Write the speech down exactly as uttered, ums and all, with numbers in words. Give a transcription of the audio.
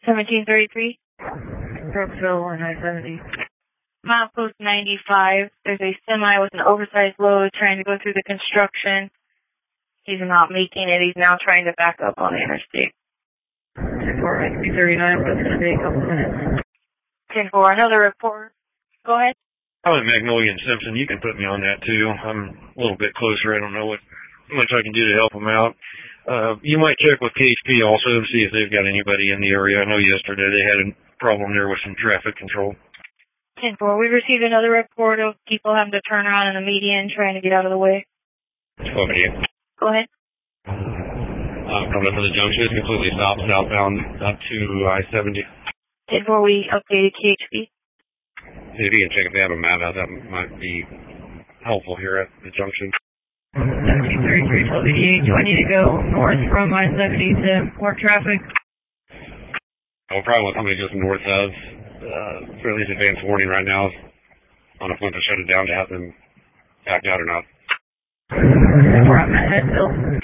seventeen thirty-three. Brooksville, one nine seventy. Milepost ninety-five. There's a semi with an oversized load trying to go through the construction. He's not making it. He's now trying to back up on the interstate. ten four, I three thirty-nine, but it's going to be a couple minutes. ten four, another report. Go ahead. Probably Magnolia and Simpson. You can put me on that too. I'm a little bit closer. I don't know what much I can do to help them out. Uh, you might check with K H P also to see if they've got anybody in the area. I know yesterday they had a problem there with some traffic control. ten four, we received another report of people having to turn around in the median trying to get out of the way. Okay. Go ahead. Uh, coming up to the junction, it's completely stopped southbound up to I seventy. ten four, we updated K H P. If you can check if they have a map out, that might be helpful here at the junction. seventeen thirty-three, W D, do I need to go north from I seventy to more traffic? I'll probably want somebody just north of, uh, for at least advance warning right now on a point to shut it down to have them back out or not. We're on Manhattanville.